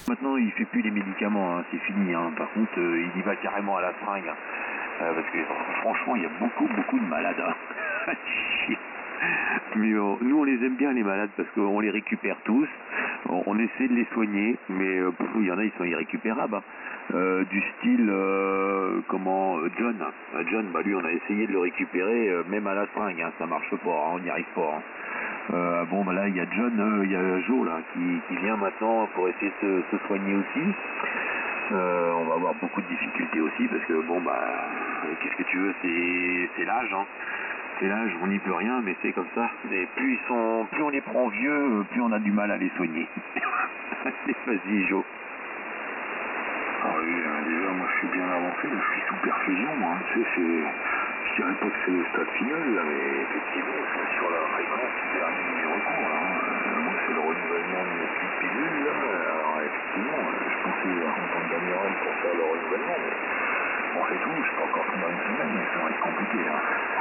Maintenant, il fait plus les médicaments, hein, c'est fini. Hein. Par contre, il y va carrément à la fringue. Parce que franchement, il y a beaucoup de malades. Hein. Chier. Mais nous, on les aime bien, les malades, parce qu'on les récupère tous. On essaie de les soigner, mais il y en a, ils sont irrécupérables. Hein. Du style, John. John, bah, lui, on a essayé de le récupérer, même à la fringue. Hein, ça marche pas, hein, on n'y arrive pas. Hein. Bon, bah là, il y a John, il y a Joe là, qui vient maintenant pour essayer de se soigner aussi. On va avoir beaucoup de difficultés aussi parce que bon, bah, qu'est-ce que tu veux, c'est l'âge, hein. C'est l'âge, on n'y peut rien, mais c'est comme ça. Et plus on les prend vieux, plus on a du mal à les soigner. Vas-y, Joe. Ah oui, déjà, moi je suis bien avancé, je suis sous perfusion, moi. Tu sais, je dirais pas que c'est le stade final, là, mais effectivement, c'est sur la fréquence du dernier recours, là. Moi, c'est le renouvellement de mes petites pilules, là. Alors, effectivement, je pensais entendre Daniel pour faire le renouvellement, mais bon, c'est tout, je peux encore tenir une semaine, mais ça va être compliqué, là.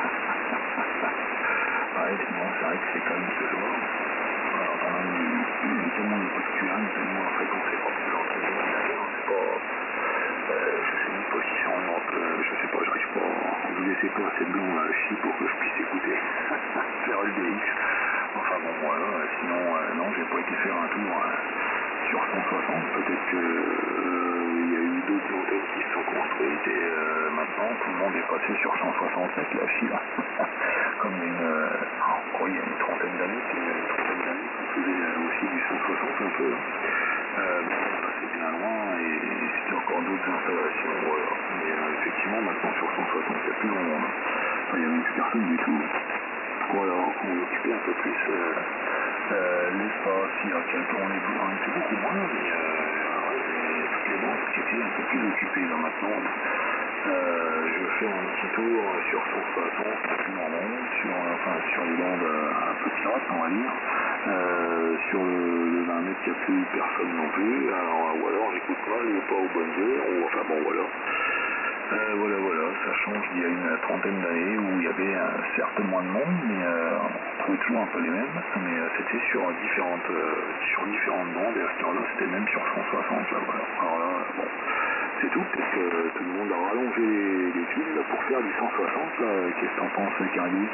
Ouais, sinon, c'est vrai que c'est quand même ce soir. Alors, tellement les postulants, tellement la fréquence est pas plus lente, c'est pas... je sais même pas si c'est en Europe, je sais pas, j'arrive pas, vous laissez pas assez de blanc là, chier pour que je puisse écouter. Faire le DX. Enfin bon, voilà, sinon, non, j'ai pas été faire un tour sur 160, peut-être que il y a eu d'autres antennes qui se sont construites et maintenant tout le monde est passé sur 167, la chie là. Comme il y a une trentaine d'années, qu'on faisait aussi du 160 un peu. On passait bien loin et c'était encore d'autres installations, voilà. Mais effectivement, maintenant sur 160, il n'y a plus grand monde. Enfin, il n'y a même plus personne du tout. Voilà, on occupait un peu plus l'espace, il y a quelques temps, on était beaucoup moins, mais toutes les bandes qui étaient un peu plus occupées. Là maintenant, je vais faire un petit tour sur 160, plus grand monde, sur les bandes un peu pirates, on va dire. Sur le 20 mètres, il n'y a plus personne non plus, alors, ou alors j'écoute mal ou pas aux bonnes heures, ou enfin bon voilà. Voilà, ça change d'il y a une trentaine d'années où il y avait certes moins de monde, mais on trouvait toujours un peu les mêmes, mais c'était sur différentes bandes, et à ce temps-là, c'était même sur 160, là, voilà. Alors là, bon, c'est tout, peut-être que tout le monde a rallongé les fils là, pour faire du 160, là, qu'est-ce que t'en penses, Carly?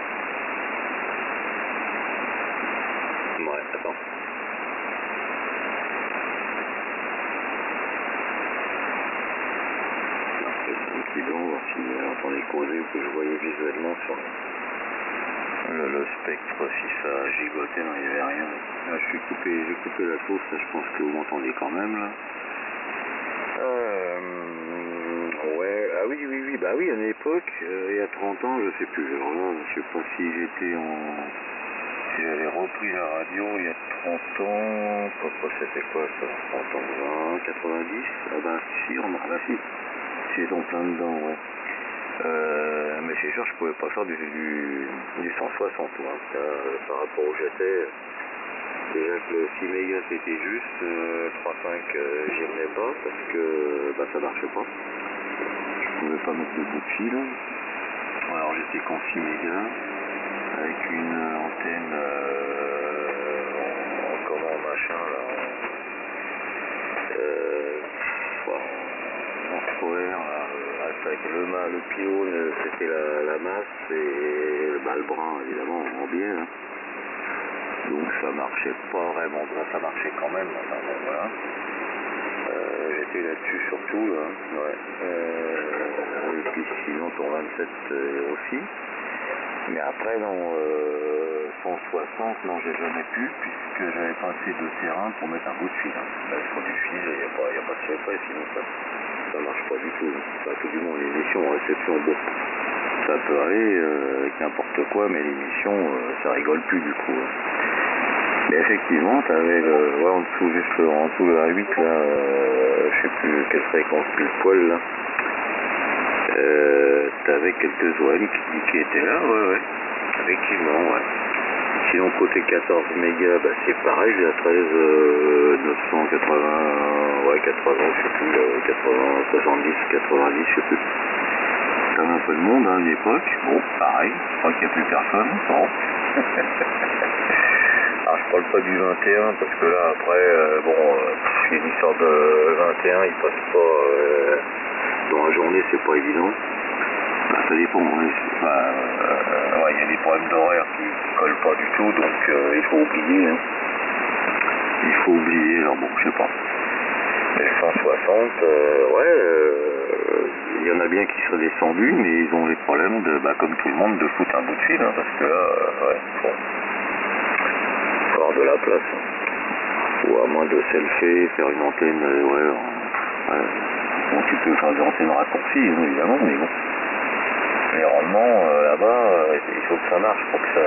Ouais, attends. On va voir si j'entendais causer ou que je voyais visuellement sur le spectre, si ça gigotait, non, il n'y avait rien. Là, j'ai coupé la source, là, je pense que vous m'entendez quand même, là. Ouais, ah oui, bah oui, à une époque, il y a 30 ans, je sais plus, alors là, je sais pas si si j'avais repris la radio il y a 30 ans, c'était quoi ça, 30 ans, 20, 90, ah bah si, c'est en plein dedans, ouais. Mais c'est sûr, je pouvais pas faire du 160, moi. Par rapport où j'étais, déjà que le 6 mégas c'était juste, 3.5 j'y venais pas parce que bah, ça marchait pas. Je pouvais pas mettre de bout de fil. Alors j'étais qu'en 6 mégas avec une antenne machin là, en scolaire là. Avec le pylône, c'était la masse et le brin évidemment en biais. Hein. Donc ça marchait pas vraiment, ça marchait quand même. Enfin, bon, voilà. J'étais là-dessus surtout. Là. Ouais. Et puis sinon pour 27 aussi. Mais après non, 160 non j'ai jamais pu puisque j'avais pas assez de terrain pour mettre un bout de fil. Hein. Là, il faut du fil, il n'y a pas de secret sinon ça marche pas du tout. Enfin, tout du moins l'émission en réception, bon, ça peut aller avec n'importe quoi, mais l'émission, ça rigole plus du coup. Mais effectivement, t'avais en dessous, juste en dessous de la 8 là, je sais plus quelle fréquence pile poil là. T'avais quelques OM qui étaient là, ouais, effectivement, ouais. Sinon côté 14 mégas, bah, c'est pareil, j'ai la 13 980, ouais 80, je sais plus, 80, 70, 90, je sais plus. T'avais un peu de monde hein, à une époque, bon pareil, je crois qu'il n'y a plus personne, bon. Alors je parle pas du 21 parce que là après, puis une histoire de 21, il passe pas dans la journée, c'est pas évident. Bah, ça dépend, hein. Ouais, il y a des problèmes d'horaire qui collent pas du tout, donc il faut oublier. Hein. Il faut oublier, alors bon, je sais pas. Et 160, il y en a bien qui seraient descendus, mais ils ont les problèmes de, bah, comme tout le monde, de foutre un bout de fil, hein, parce que là, faut avoir de la place. Hein. Ou à moins de selfie, faire une antenne, bon, tu peux faire des antennes raccourcies, hein, évidemment, mais bon. Les rendements, là-bas, il faut que ça marche pour que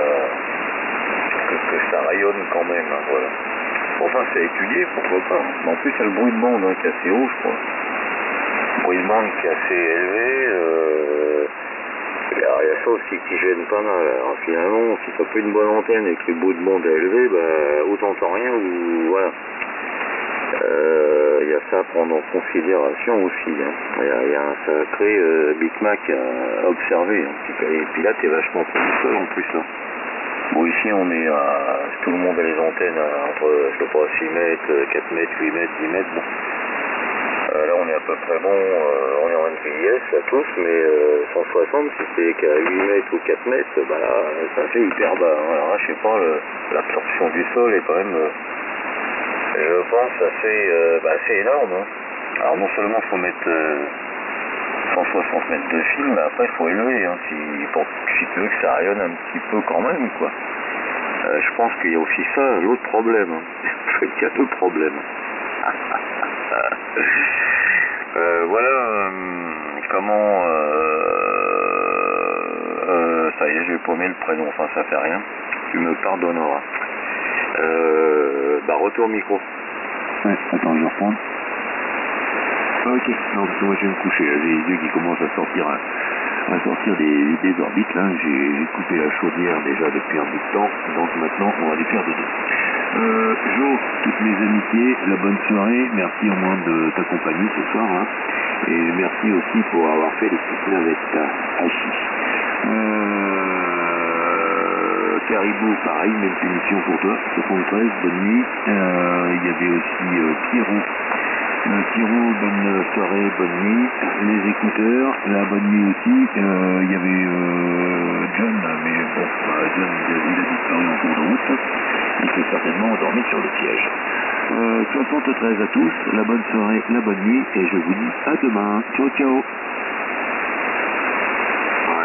ça rayonne quand même, hein, voilà. Enfin, c'est étudié, pourquoi pas. Mais en plus, il y a le bruit de bande hein, qui est assez haut, je crois. Le bruit de bande qui est assez élevé. Il y a ça aussi qui gêne pas mal. Alors finalement, si t'as pas une bonne antenne et que le bruit de bande est élevé, bah, ou t'entends rien, ou voilà. Il y a ça à prendre en considération aussi. Hein. Il y a un sacré bitmac à observer. Hein. Et puis là, t'es vachement tout seul en plus. Là. Bon, ici, on est à... Tout le monde a les antennes entre, je sais pas, 6 mètres, 4 mètres, 8 mètres, 10 mètres. Bon. Là, on est à peu près bon. On est en NPIS à tous, mais 160, si c'est qu'à 8 mètres ou 4 mètres, bah là, ça fait hyper bas. Hein. Alors là, je sais pas, l'absorption du sol est quand même... je pense assez énorme. Hein. Alors non seulement il faut mettre 160 mètres de fil, mais après il faut élever, hein, si tu veux que ça rayonne un petit peu quand même, quoi. Je pense qu'il y a aussi ça, l'autre problème. Hein. Il y a deux problèmes. Voilà comment... ça y est, j'ai paumé le prénom, enfin ça fait rien. Tu me pardonneras. Retour micro. Ouais, attends, je vais reprendre. Ok, non, parce que moi je vais me coucher, là, j'ai les yeux qui commencent à sortir des orbites, là, j'ai coupé la chaudière déjà depuis un bout de temps, donc maintenant on va les faire dodo. Jo, toutes mes amitiés, la bonne soirée, merci au moins de t'accompagner ce soir, hein, et merci aussi pour avoir fait les petites navettes à chiche. Caribou, pareil, même punition pour toi, 73, bonne nuit. Il y avait aussi Pierrot. Pierrot, bonne soirée, bonne nuit. Les écouteurs, la bonne nuit aussi. Il y avait John, mais bon, John, il a disparu en cours de route. Il s'est certainement endormi sur le siège. 73 à tous, la bonne soirée, la bonne nuit, et je vous dis à demain. Ciao, ciao.